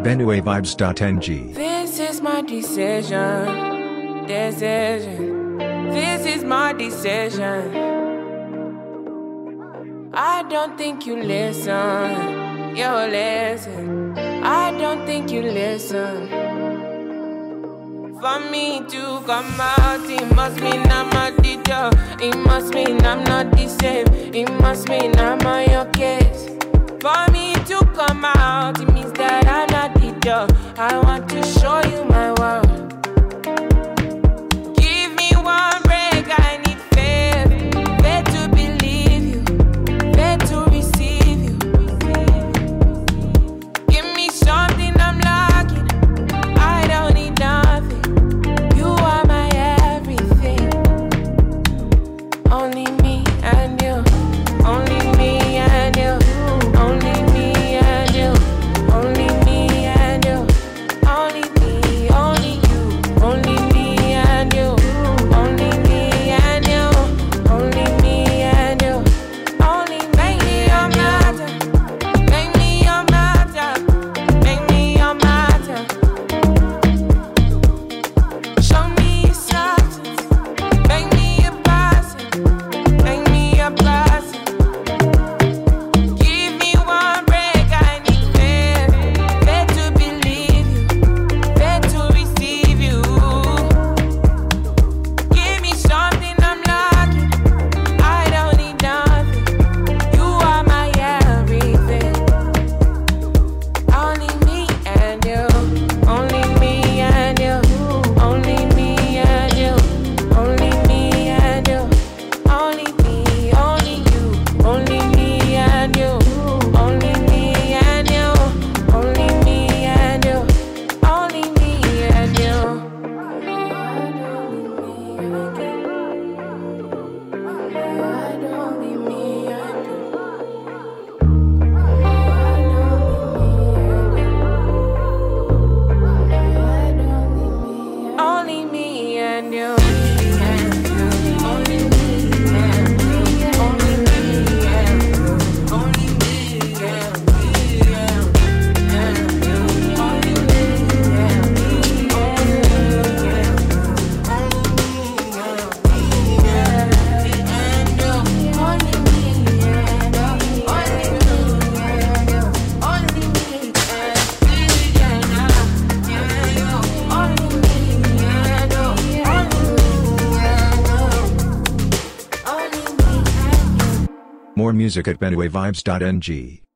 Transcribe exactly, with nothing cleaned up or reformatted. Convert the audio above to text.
benue vibes dot n g. This is my decision, decision. This is my decision. I don't think you listen, you listen. I don't think you listen. For me to come out, it must mean I'm a teacher. It must mean I'm not the same. It must mean I'm on your case. For me to come out, it means that I'm not the teacher. I want to show you my world. Give me one break, I need faith. Faith to believe you, faith to receive you. Give me something I'm lacking, I don't need nothing. You are my everything. Only me and you, only me and you. Only me and you, only me and you, only me, only you, only me and you, only me and you, only me and you, only make me your matter, make me your matter, make me your matter. Show me your substance, make me a person, make me a person. More music at benue vibes dot n g.